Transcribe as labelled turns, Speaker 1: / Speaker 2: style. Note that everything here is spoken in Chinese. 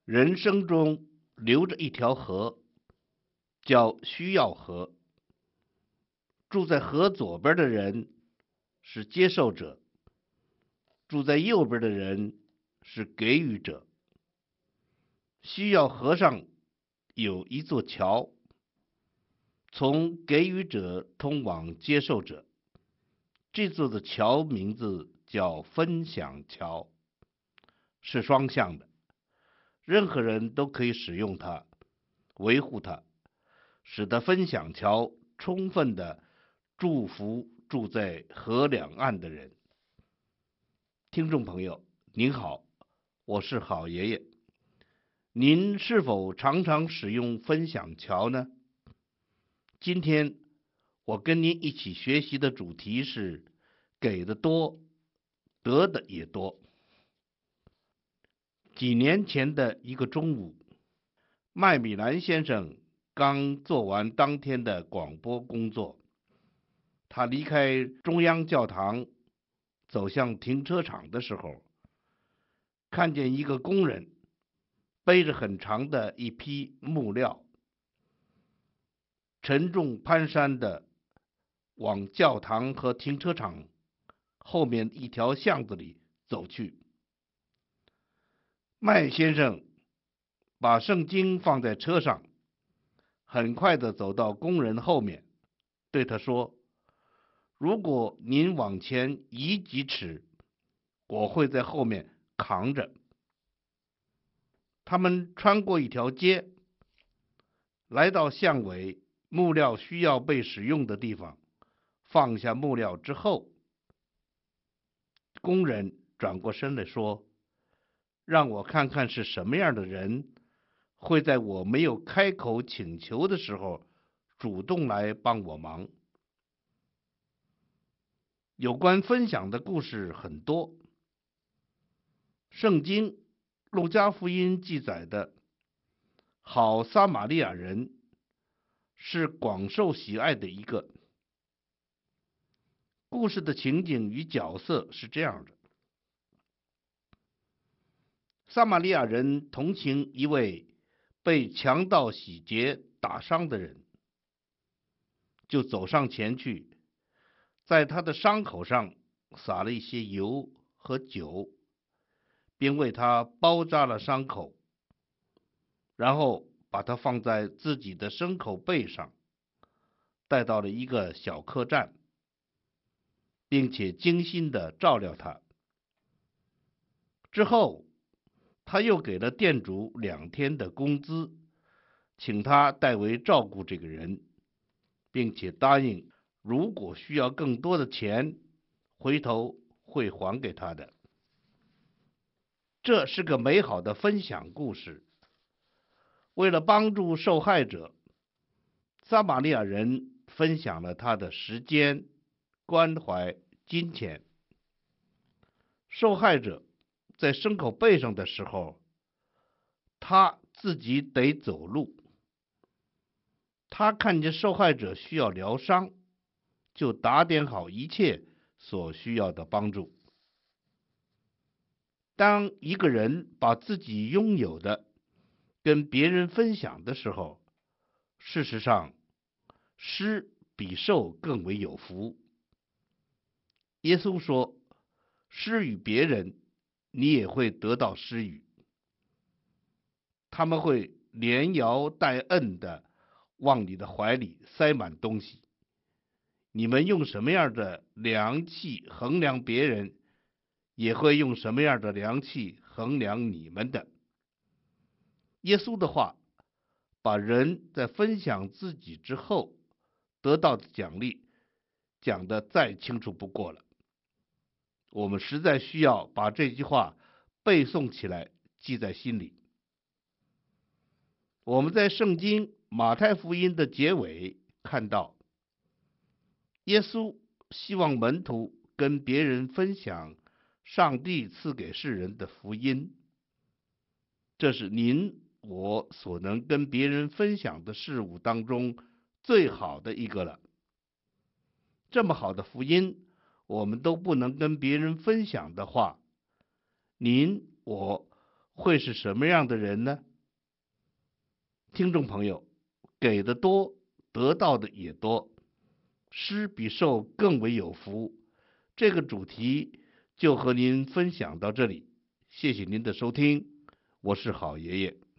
Speaker 1: 人生中流着一条河，叫需要河。住在河左边的人是接受者，住在右边的人是给予者。需要河上有一座桥，从给予者通往接受者。这座的桥名字叫分享桥，是双向的，任何人都可以使用它，维护它，使得分享桥充分的祝福住在河两岸的人。听众朋友，您好，我是好爷爷。您是否常常使用分享桥呢？今天我跟您一起学习的主题是给的多，得的也多。几年前的一个中午，麦米兰先生刚做完当天的广播工作，他离开中央教堂走向停车场的时候，看见一个工人背着很长的一批木料，沉重蹒跚的往教堂和停车场后面一条巷子里走去。麦先生把圣经放在车上，很快的走到工人后面，对他说：如果您往前移几尺，我会在后面扛着。他们穿过一条街，来到巷尾木料需要被使用的地方，放下木料之后，工人转过身来说：让我看看是什么样的人会在我没有开口请求的时候主动来帮我忙。有关分享的故事很多，圣经路加福音记载的好撒玛利亚人是广受喜爱的一个。故事的情景与角色是这样的：撒玛利亚人同情一位被强盗洗劫打伤的人，就走上前去，在他的伤口上撒了一些油和酒，并为他包扎了伤口，然后把他放在自己的牲口背上，带到了一个小客栈，并且精心的照料他。之后他又给了店主2天的工资，请他代为照顾这个人，并且答应如果需要更多的钱，回头会还给他的。这是个美好的分享故事。为了帮助受害者，撒玛利亚人分享了他的时间、关怀、金钱。受害者在牲口背上的时候，他自己得走路。他看见受害者需要疗伤，就打点好一切所需要的帮助。当一个人把自己拥有的跟别人分享的时候，事实上施比受更为有福。耶稣说：施与别人，你也会得到施与。他们会连摇带摁的往你的怀里塞满东西。你们用什么样的量器衡量别人，也会用什么样的量器衡量你们的。耶稣的话把人在分享自己之后得到的奖励讲得再清楚不过了。我们实在需要把这句话背诵起来，记在心里。我们在圣经马太福音的结尾看到，耶稣希望门徒跟别人分享上帝赐给世人的福音。这是您我所能跟别人分享的事物当中最好的一个了。这么好的福音我们都不能跟别人分享的话，您我会是什么样的人呢？听众朋友，给的多，得到的也多，施比受更为有福。这个主题就和您分享到这里，谢谢您的收听，我是好爷爷。